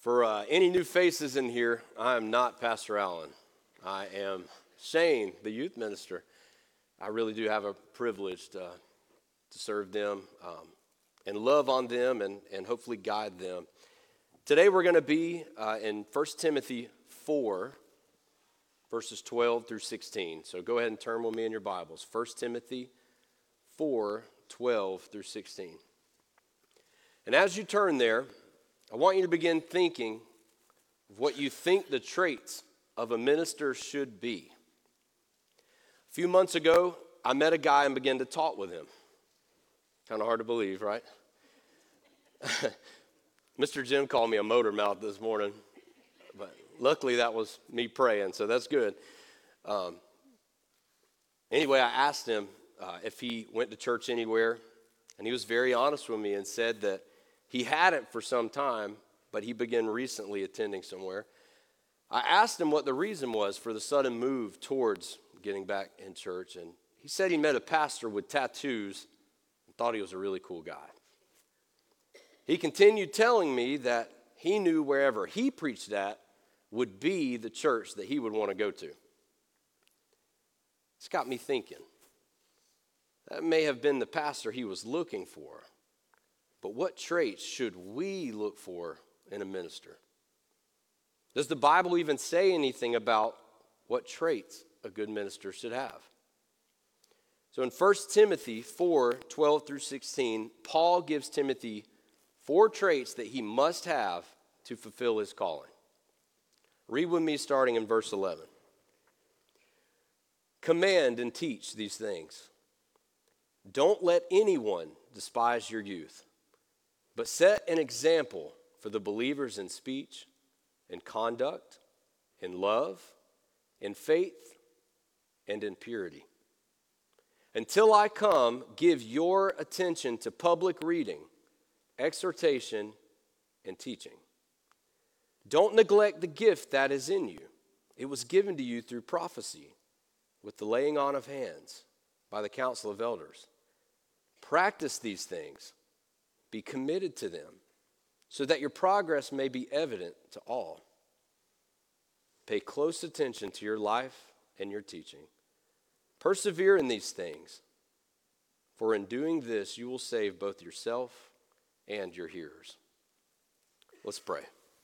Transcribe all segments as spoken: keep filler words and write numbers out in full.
For uh, any new faces in here, I am not Pastor Allen. I am Shane, the youth minister. I really do have a privilege to, to serve them um, and love on them and, and hopefully guide them. Today we're going to be uh, in First Timothy four, verses twelve through sixteen. So go ahead and turn with me in your Bibles. First Timothy four, twelve through sixteen. And as you turn there, I want you to begin thinking of what you think the traits of a minister should be. A few months ago, I met a guy and began to talk with him. Kind of hard to believe, right? Mister Jim called me a motor mouth this morning, but luckily that was me praying, so that's good. Um, anyway, I asked him uh, if he went to church anywhere, and he was very honest with me and said that he hadn't for some time, but he began recently attending somewhere. I asked him what the reason was for the sudden move towards getting back in church, and he said he met a pastor with tattoos and thought he was a really cool guy. He continued telling me that he knew wherever he preached at would be the church that he would want to go to. It's got me thinking. That may have been the pastor he was looking for. But what traits should we look for in a minister? Does the Bible even say anything about what traits a good minister should have? So in First Timothy four, twelve through sixteen, Paul gives Timothy four traits that he must have to fulfill his calling. Read with me starting in verse eleven. Command and teach these things. Don't let anyone despise your youth, but set an example for the believers in speech, in conduct, in love, in faith, and in purity. Until I come, give your attention to public reading, exhortation, and teaching. Don't neglect the gift that is in you. It was given to you through prophecy, with the laying on of hands, by the council of elders. Practice these things. Be committed to them, so that your progress may be evident to all. Pay close attention to your life and your teaching. Persevere in these things, for in doing this you will save both yourself and your hearers. Let's pray.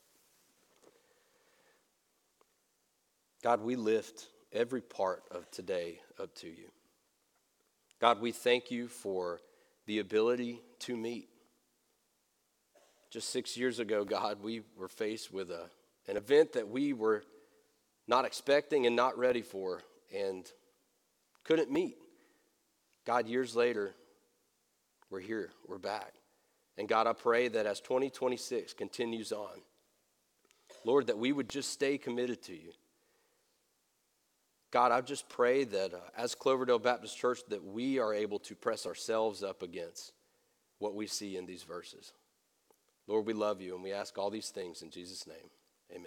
God, we lift every part of today up to you. God, we thank you for the ability to meet. Just six years ago, God, we were faced with a, an event that we were not expecting and not ready for and couldn't meet. God, years later, we're here, we're back. And God, I pray that as twenty twenty-six continues on, Lord, that we would just stay committed to you. God, I just pray that uh, as Cloverdale Baptist Church, that we are able to press ourselves up against what we see in these verses. Lord, we love you, and we ask all these things in Jesus' name. Amen.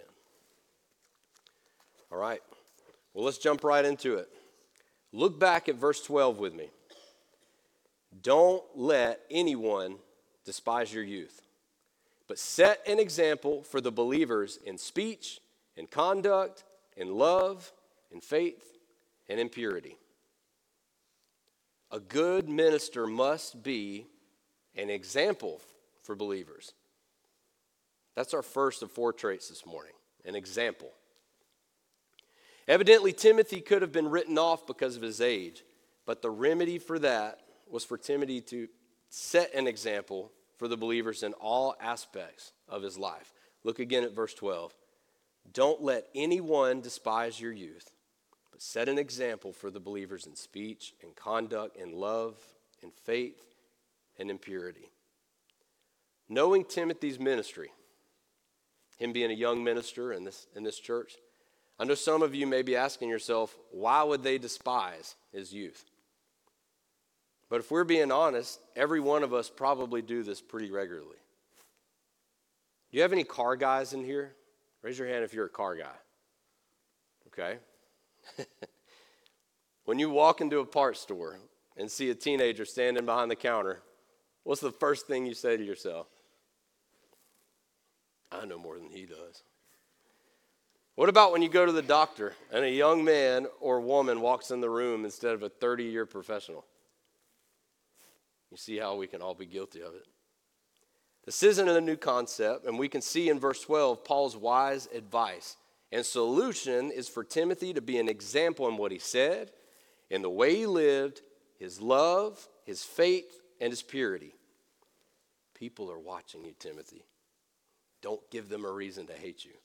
All right. Well, let's jump right into it. Look back at verse twelve with me. Don't let anyone despise your youth, but set an example for the believers in speech, in conduct, in love, in faith, and in purity. A good minister must be an example for believers. That's our first of four traits this morning, an example. Evidently, Timothy could have been written off because of his age, but the remedy for that was for Timothy to set an example for the believers in all aspects of his life. Look again at verse twelve. Don't let anyone despise your youth, but set an example for the believers in speech, in conduct, in love, in faith, and in purity. Knowing Timothy's ministry, him being a young minister in this, in this church, I know some of you may be asking yourself, why would they despise his youth? But if we're being honest, every one of us probably do this pretty regularly. Do you have any car guys in here? Raise your hand if you're a car guy. Okay. When you walk into a parts store and see a teenager standing behind the counter, what's the first thing you say to yourself? I know more than he does. What about when you go to the doctor and a young man or woman walks in the room instead of a thirty-year professional? You see how we can all be guilty of it. This isn't a new concept, and we can see in verse twelve Paul's wise advice and solution is for Timothy to be an example in what he said, in the way he lived, his love, his faith, and his purity. People are watching you, Timothy. Don't give them a reason to hate you.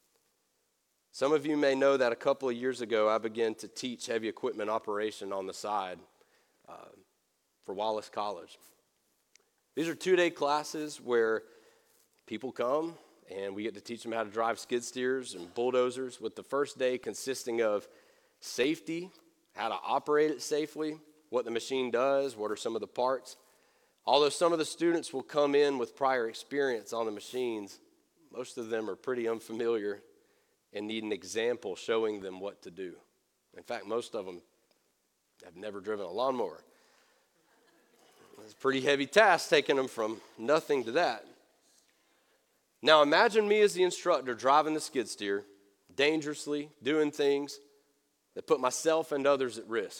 Some of you may know that a couple of years ago, I began to teach heavy equipment operation on the side uh, for Wallace College. These are two-day classes where people come and we get to teach them how to drive skid steers and bulldozers, with the first day consisting of safety, how to operate it safely, what the machine does, what are some of the parts. Although some of the students will come in with prior experience on the machines, most of them are pretty unfamiliar and need an example showing them what to do. In fact, most of them have never driven a lawnmower. It's a pretty heavy task taking them from nothing to that. Now imagine me as the instructor driving the skid steer, dangerously, doing things that put myself and others at risk.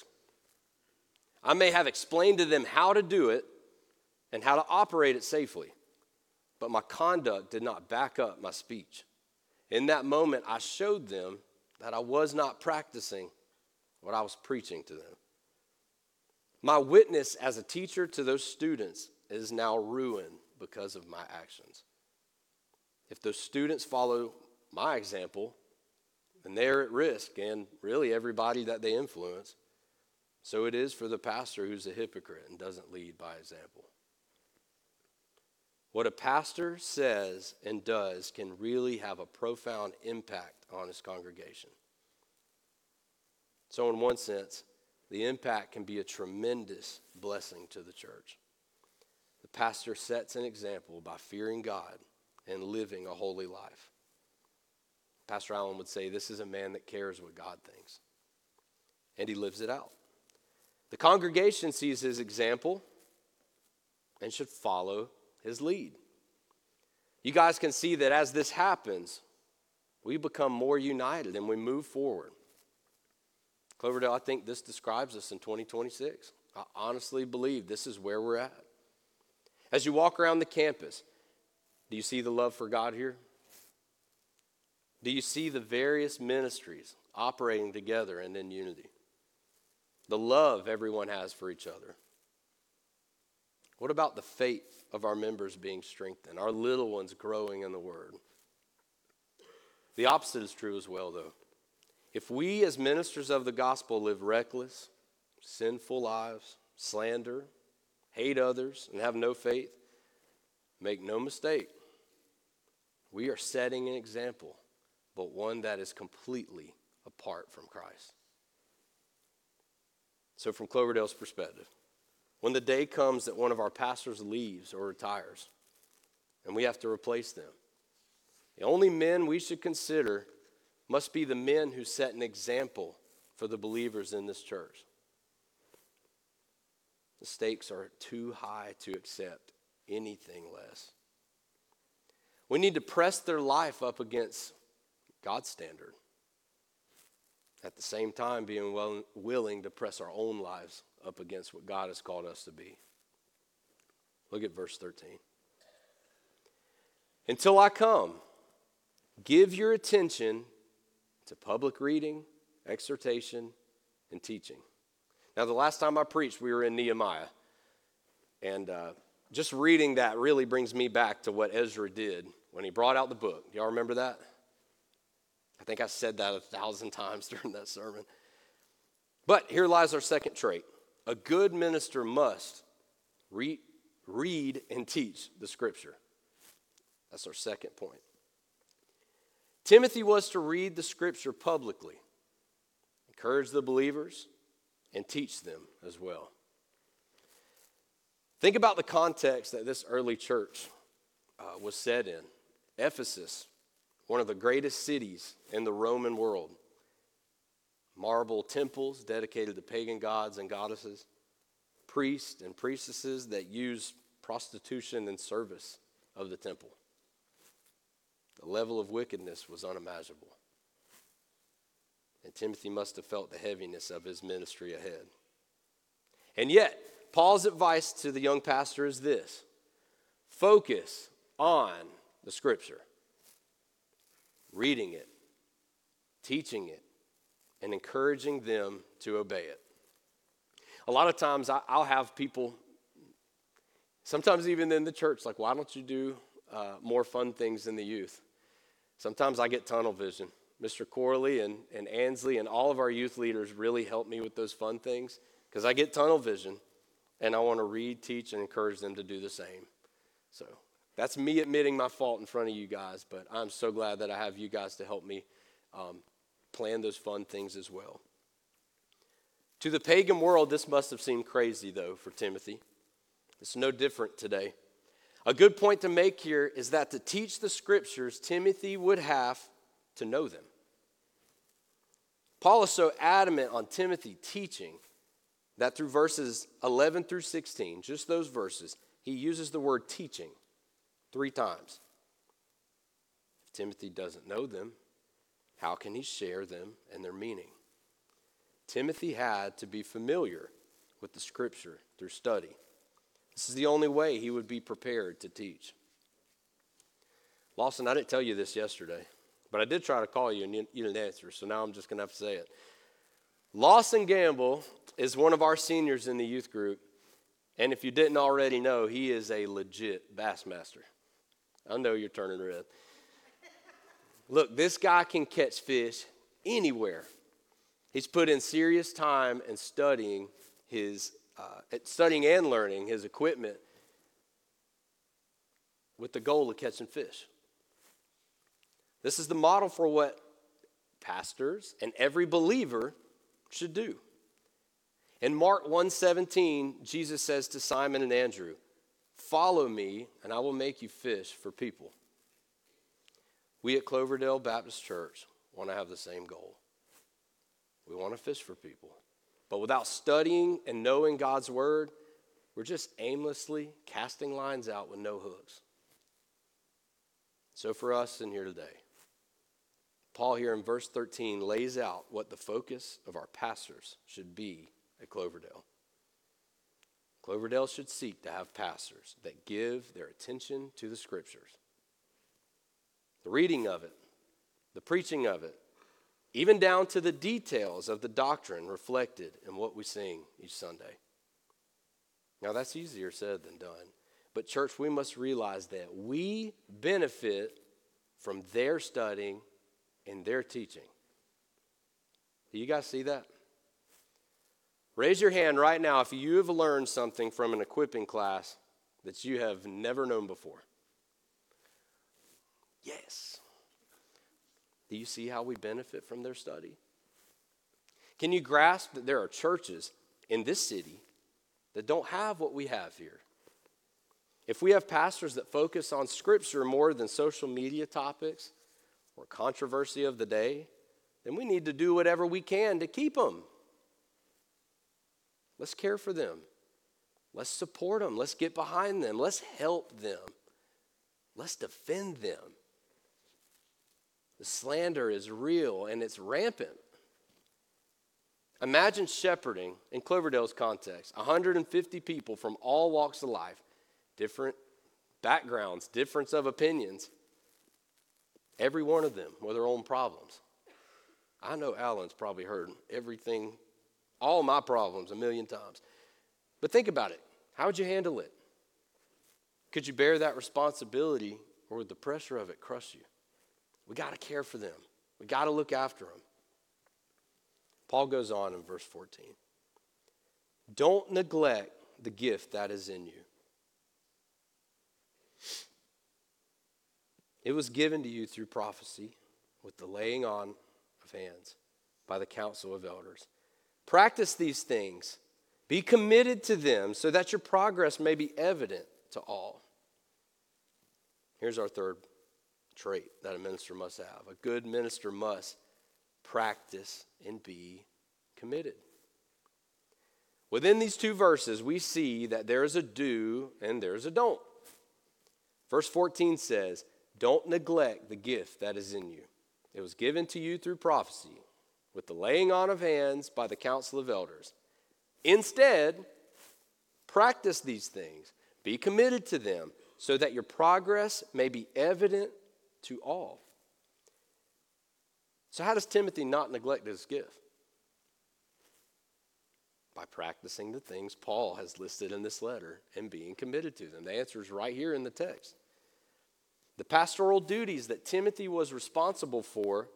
I may have explained to them how to do it and how to operate it safely, but my conduct did not back up my speech. In that moment, I showed them that I was not practicing what I was preaching to them. My witness as a teacher to those students is now ruined because of my actions. If those students follow my example, then they're at risk, and really everybody that they influence. So it is for the pastor who's a hypocrite and doesn't lead by example. What a pastor says and does can really have a profound impact on his congregation. So in one sense, the impact can be a tremendous blessing to the church. The pastor sets an example by fearing God and living a holy life. Pastor Allen would say, this is a man that cares what God thinks. And he lives it out. The congregation sees his example and should follow his lead. You guys can see that as this happens, we become more united and we move forward. Cloverdale, I think this describes us in twenty twenty-six. I honestly believe this is where we're at. As you walk around the campus, do you see the love for God here? Do you see the various ministries operating together and in unity? The love everyone has for each other. What about the faith of our members being strengthened, our little ones growing in the Word? The opposite is true as well, though. If we as ministers of the gospel live reckless, sinful lives, slander, hate others, and have no faith, make no mistake, we are setting an example, but one that is completely apart from Christ. So from Cloverdale's perspective, when the day comes that one of our pastors leaves or retires and we have to replace them, the only men we should consider must be the men who set an example for the believers in this church. The stakes are too high to accept anything less. We need to press their life up against God's standard. At the same time, being well, willing to press our own lives up against what God has called us to be. Look at verse thirteen. Until I come, give your attention to public reading, exhortation, and teaching. Now, the last time I preached, we were in Nehemiah. And uh, just reading that really brings me back to what Ezra did when he brought out the book. Y'all remember that? I think I said that a thousand times during that sermon. But here lies our second trait. A good minister must read, read and teach the Scripture. That's our second point. Timothy was to read the Scripture publicly, encourage the believers, and teach them as well. Think about the context that this early church uh, was set in. Ephesus, one of the greatest cities in the Roman world. Marble temples dedicated to pagan gods and goddesses. Priests and priestesses that used prostitution in service of the temple. The level of wickedness was unimaginable. And Timothy must have felt the heaviness of his ministry ahead. And yet, Paul's advice to the young pastor is this: focus on the Scripture, reading it, teaching it, and encouraging them to obey it. A lot of times I'll have people, sometimes even in the church, like, why don't you do uh, more fun things in the youth? Sometimes I get tunnel vision. Mister Corley and, and Ansley and all of our youth leaders really help me with those fun things because I get tunnel vision and I want to read, teach, and encourage them to do the same. So that's me admitting my fault in front of you guys, but I'm so glad that I have you guys to help me um, plan those fun things as well. To the pagan world, this must have seemed crazy, though, for Timothy. It's no different today. A good point to make here is that to teach the Scriptures, Timothy would have to know them. Paul is so adamant on Timothy teaching that through verses eleven through sixteen, just those verses, he uses the word teaching three times. If Timothy doesn't know them, how can he share them and their meaning? Timothy had to be familiar with the Scripture through study. This is the only way he would be prepared to teach. Lawson, I didn't tell you this yesterday, but I did try to call you and you didn't answer, so now I'm just going to have to say it. Lawson Gamble is one of our seniors in the youth group, and if you didn't already know, he is a legit Bassmaster. I know you're turning red. Look, this guy can catch fish anywhere. He's put in serious time in studying his, uh, studying and learning his equipment with the goal of catching fish. This is the model for what pastors and every believer should do. In Mark one seventeen, Jesus says to Simon and Andrew, "Follow me, and I will make you fish for people." We at Cloverdale Baptist Church want to have the same goal. We want to fish for people. But without studying and knowing God's word, we're just aimlessly casting lines out with no hooks. So for us in here today, Paul here in verse thirteen lays out what the focus of our pastors should be at Cloverdale. Cloverdale should seek to have pastors that give their attention to the Scriptures. The reading of it, the preaching of it, even down to the details of the doctrine reflected in what we sing each Sunday. Now that's easier said than done. But church, we must realize that we benefit from their studying and their teaching. Do you guys see that? Raise your hand right now if you have learned something from an equipping class that you have never known before. Yes. Do you see how we benefit from their study? Can you grasp that there are churches in this city that don't have what we have here? If we have pastors that focus on Scripture more than social media topics or controversy of the day, then we need to do whatever we can to keep them. Let's care for them. Let's support them. Let's get behind them. Let's help them. Let's defend them. The slander is real and it's rampant. Imagine shepherding, in Cloverdale's context, one hundred fifty people from all walks of life, different backgrounds, difference of opinions, every one of them with their own problems. I know Alan's probably heard everything, all my problems a million times. But think about it. How would you handle it? Could you bear that responsibility, or would the pressure of it crush you? We got to care for them. We got to look after them. Paul goes on in verse fourteen. Don't neglect the gift that is in you. It was given to you through prophecy with the laying on of hands by the council of elders. Practice these things. Be committed to them so that your progress may be evident to all. Here's our third trait that a minister must have. A good minister must practice and be committed. Within these two verses, we see that there is a do and there is a don't. Verse fourteen says, Don't neglect the gift that is in you. It was given to you through prophecy, with the laying on of hands by the council of elders. Instead, practice these things. Be committed to them, so that your progress may be evident to all. So how does Timothy not neglect his gift? By practicing the things Paul has listed in this letter and being committed to them. The answer is right here in the text. The pastoral duties that Timothy was responsible for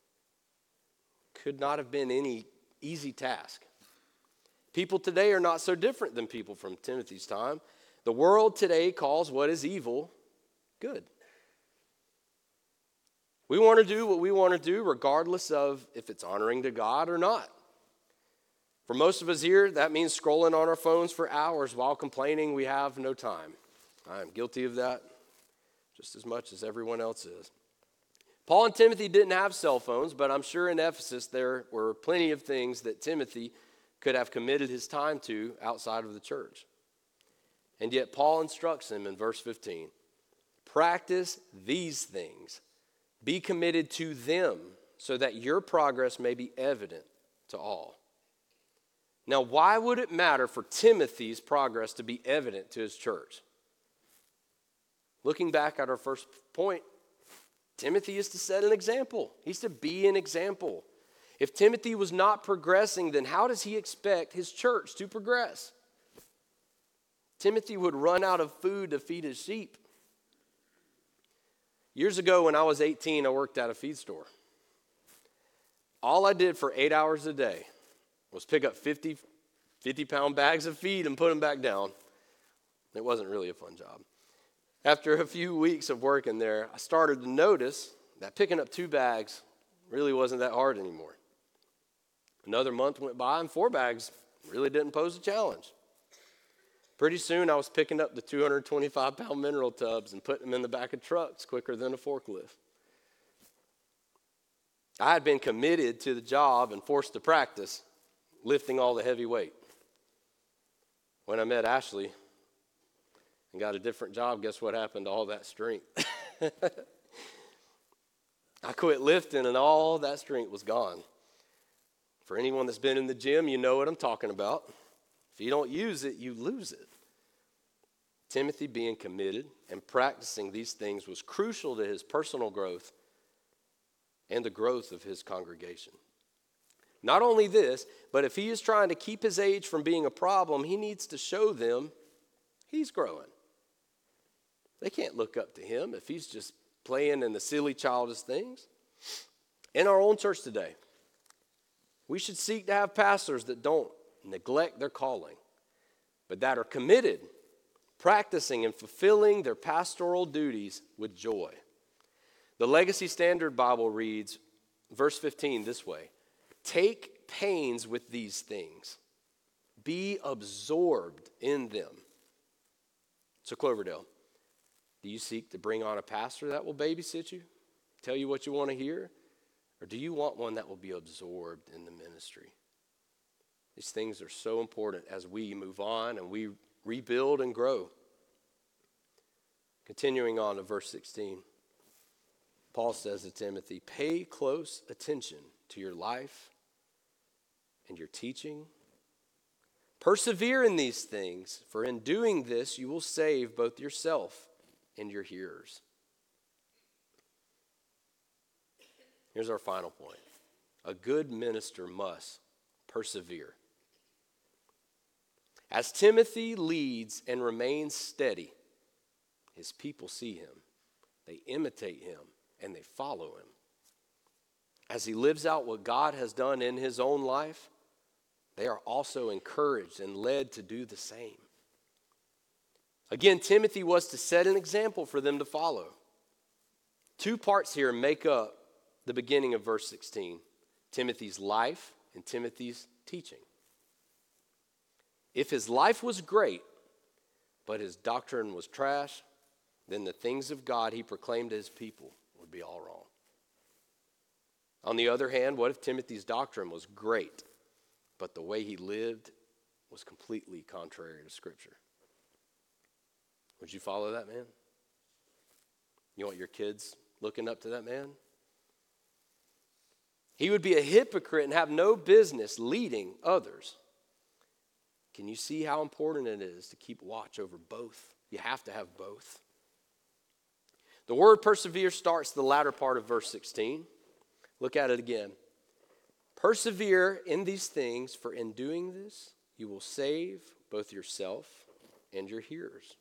could not have been any easy task. People today are not so different than people from Timothy's time. The world today calls what is evil good. We want to do what we want to do regardless of if it's honoring to God or not. For most of us here, that means scrolling on our phones for hours while complaining we have no time. I am guilty of that just as much as everyone else is. Paul and Timothy didn't have cell phones, but I'm sure in Ephesus there were plenty of things that Timothy could have committed his time to outside of the church. And yet Paul instructs him in verse fifteen, practice these things. Be committed to them so that your progress may be evident to all. Now, why would it matter for Timothy's progress to be evident to his church? Looking back at our first point, Timothy is to set an example. He's to be an example. If Timothy was not progressing, then how does he expect his church to progress? Timothy would run out of food to feed his sheep. Years ago when I was eighteen, I worked at a feed store. All I did for eight hours a day was pick up fifty, fifty-pound bags of feed and put them back down. It wasn't really a fun job. After a few weeks of working there, I started to notice that picking up two bags really wasn't that hard anymore. Another month went by and four bags really didn't pose a challenge. Pretty soon I was picking up the two hundred twenty-five pound mineral tubs and putting them in the back of trucks quicker than a forklift. I had been committed to the job and forced to practice lifting all the heavy weight. When I met Ashley and got a different job, guess what happened to all that strength? I quit lifting and all that strength was gone. For anyone that's been in the gym, you know what I'm talking about. If you don't use it, you lose it. Timothy being committed and practicing these things was crucial to his personal growth and the growth of his congregation. Not only this, but if he is trying to keep his age from being a problem, he needs to show them he's growing. They can't look up to him if he's just playing in the silly, childish things. In our own church today, we should seek to have pastors that don't neglect their calling, but that are committed, practicing and fulfilling their pastoral duties with joy. The Legacy Standard Bible reads, verse fifteen this way, take pains with these things. Be absorbed in them. So Cloverdale, do you seek to bring on a pastor that will babysit you, tell you what you want to hear? Or do you want one that will be absorbed in the ministry? These things are so important as we move on and we rebuild and grow. Continuing on to verse sixteen, Paul says to Timothy, pay close attention to your life and your teaching. Persevere in these things, for in doing this you will save both yourself and your hearers. Here's our final point. A good minister must persevere. As Timothy leads and remains steady, his people see him, they imitate him, and they follow him. As he lives out what God has done in his own life, they are also encouraged and led to do the same. Again, Timothy was to set an example for them to follow. Two parts here make up the beginning of verse sixteen, Timothy's life and Timothy's teaching. If his life was great, but his doctrine was trash, then the things of God he proclaimed to his people would be all wrong. On the other hand, what if Timothy's doctrine was great, but the way he lived was completely contrary to Scripture? Would you follow that man? You want your kids looking up to that man? He would be a hypocrite and have no business leading others. Can you see how important it is to keep watch over both? You have to have both. The word persevere starts the latter part of verse sixteen. Look at it again. Persevere in these things, for in doing this, you will save both yourself and your hearers.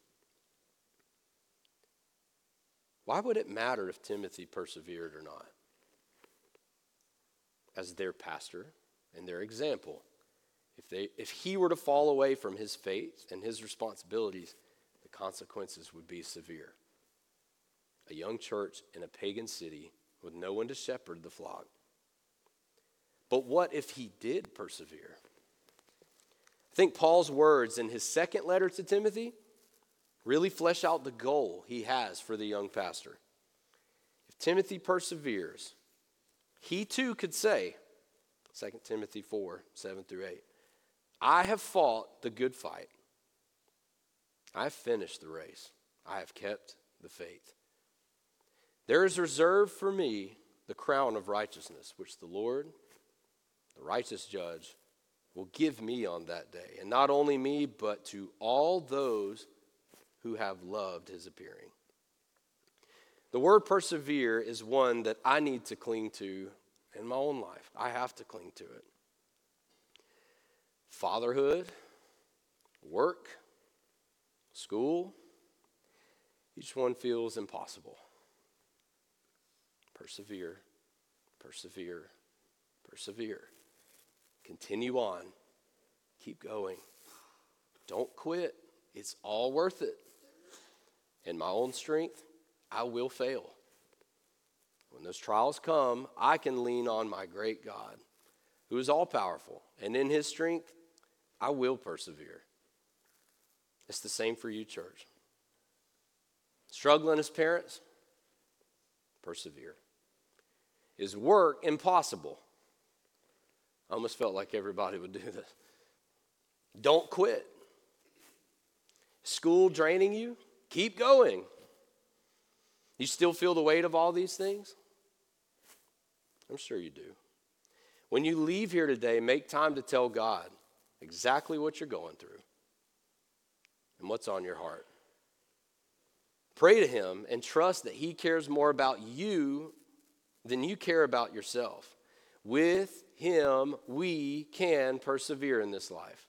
Why would it matter if Timothy persevered or not? As their pastor and their example, if they, if he were to fall away from his faith and his responsibilities, the consequences would be severe. A young church in a pagan city with no one to shepherd the flock. But what if he did persevere? I think Paul's words in his second letter to Timothy really flesh out the goal he has for the young pastor. If Timothy perseveres, he too could say, Second Timothy four, seven through eight, I have fought the good fight. I have finished the race. I have kept the faith. There is reserved for me the crown of righteousness, which the Lord, the righteous judge, will give me on that day. And not only me, but to all those who have loved his appearing. The word persevere is one that I need to cling to in my own life. I have to cling to it. Fatherhood, work, school, each one feels impossible. Persevere, persevere, persevere. Continue on. Keep going. Don't quit. It's all worth it. In my own strength, I will fail. When those trials come, I can lean on my great God, who is all-powerful, and in his strength, I will persevere. It's the same for you, church. Struggling as parents, persevere. Is work impossible? I almost felt like everybody would do this. Don't quit. School draining you? Keep going. You still feel the weight of all these things? I'm sure you do. When you leave here today, make time to tell God exactly what you're going through and what's on your heart. Pray to him and trust that he cares more about you than you care about yourself. With him, we can persevere in this life.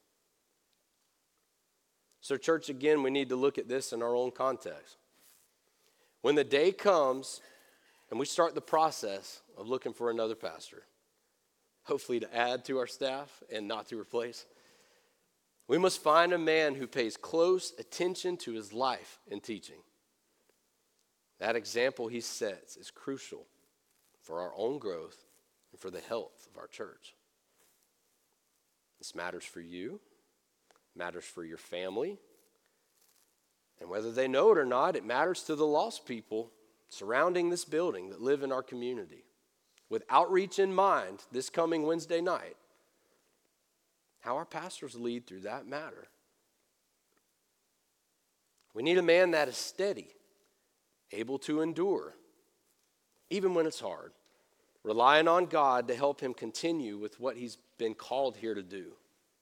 So, church, again, we need to look at this in our own context. When the day comes and we start the process of looking for another pastor, hopefully to add to our staff and not to replace, we must find a man who pays close attention to his life and teaching. That example he sets is crucial for our own growth and for the health of our church. This matters for you, matters for your family, and whether they know it or not, it matters to the lost people surrounding this building that live in our community. With outreach in mind, this coming Wednesday night, how our pastors lead through that matter. We need a man that is steady, able to endure, even when it's hard, relying on God to help him continue with what he's been called here to do.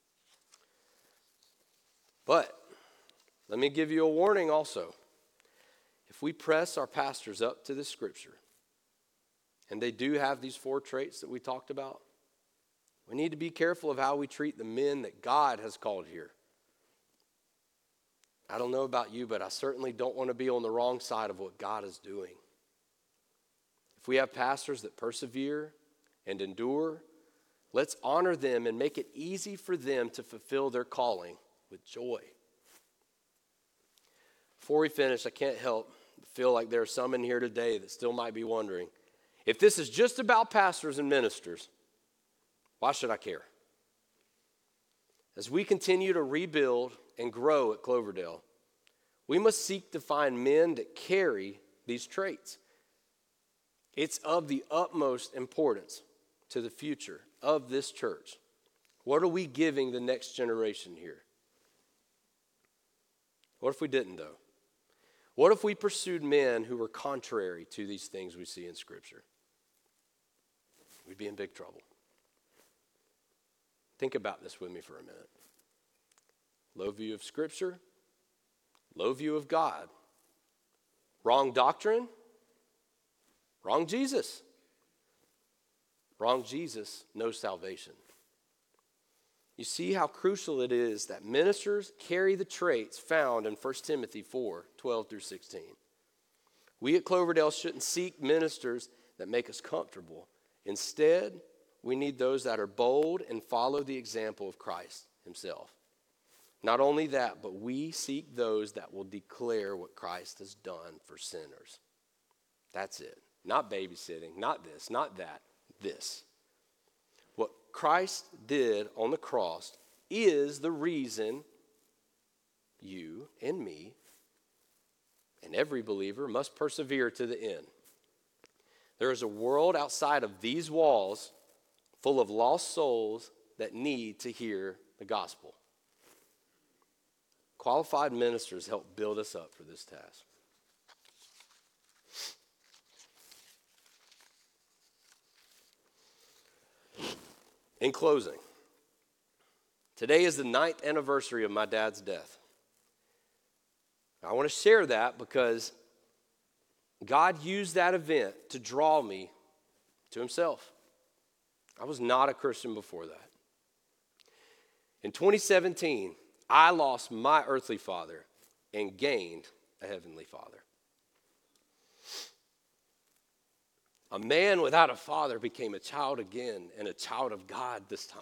But let me give you a warning also. If we press our pastors up to the scripture, and they do have these four traits that we talked about, we need to be careful of how we treat the men that God has called here. I don't know about you, but I certainly don't want to be on the wrong side of what God is doing. If we have pastors that persevere and endure, let's honor them and make it easy for them to fulfill their calling with joy. Before we finish, I can't help but feel like there are some in here today that still might be wondering, if this is just about pastors and ministers, why should I care? As we continue to rebuild and grow at Cloverdale, we must seek to find men that carry these traits. It's of the utmost importance to the future of this church. What are we giving the next generation here? What if we didn't, though? What if we pursued men who were contrary to these things we see in Scripture? We'd be in big trouble. Think about this with me for a minute. Low view of Scripture, low view of God. Wrong doctrine, wrong Jesus. Wrong Jesus, no salvation. You see how crucial it is that ministers carry the traits found in First Timothy four, twelve through sixteen. We at Cloverdale shouldn't seek ministers that make us comfortable. Instead, we need those that are bold and follow the example of Christ himself. Not only that, but we seek those that will declare what Christ has done for sinners. That's it. Not babysitting, not this, not that, this. What Christ did on the cross is the reason you and me and every believer must persevere to the end. There is a world outside of these walls full of lost souls that need to hear the gospel. Qualified ministers help build us up for this task. In closing, today is the ninth anniversary of my dad's death. I want to share that because God used that event to draw me to himself. I was not a Christian before that. In twenty seventeen, I lost my earthly father and gained a heavenly father. A man without a father became a child again, and a child of God this time.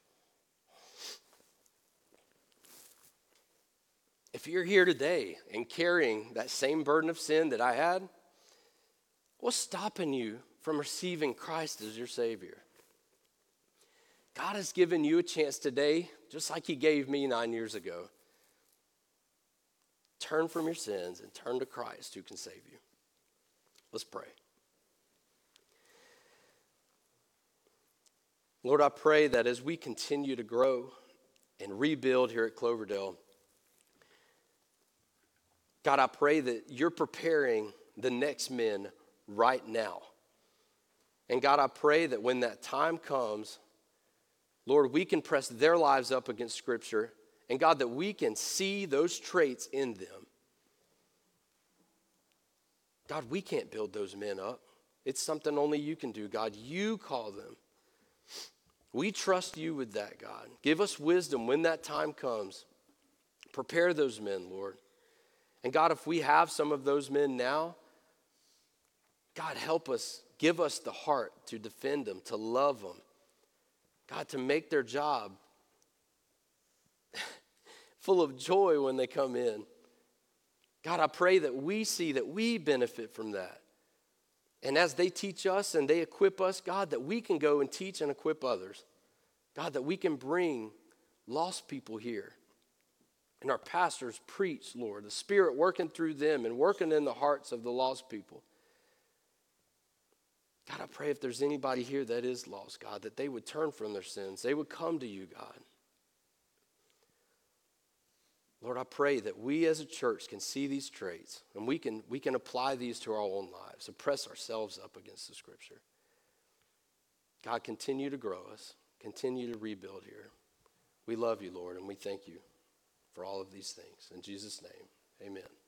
If you're here today and carrying that same burden of sin that I had, what's stopping you from receiving Christ as your Savior? God has given you a chance today, just like he gave me nine years ago. Turn from your sins and turn to Christ who can save you. Let's pray. Lord, I pray that as we continue to grow and rebuild here at Cloverdale, God, I pray that you're preparing the next men right now. And God, I pray that when that time comes, Lord, we can press their lives up against Scripture, and God, that we can see those traits in them. God, we can't build those men up. It's something only you can do, God. You call them. We trust you with that, God. Give us wisdom when that time comes. Prepare those men, Lord. And God, if we have some of those men now, God, help us. Give us the heart to defend them, to love them. God, to make their job full of joy when they come in. God, I pray that we see that we benefit from that. And as they teach us and they equip us, God, that we can go and teach and equip others. God, that we can bring lost people here. And our pastors preach, Lord, the Spirit working through them and working in the hearts of the lost people. God, I pray if there's anybody here that is lost, God, that they would turn from their sins. They would come to you, God. Lord, I pray that we as a church can see these traits and we can, we can apply these to our own lives and press ourselves up against the Scripture. God, continue to grow us. Continue to rebuild here. We love you, Lord, and we thank you for all of these things. In Jesus' name, amen.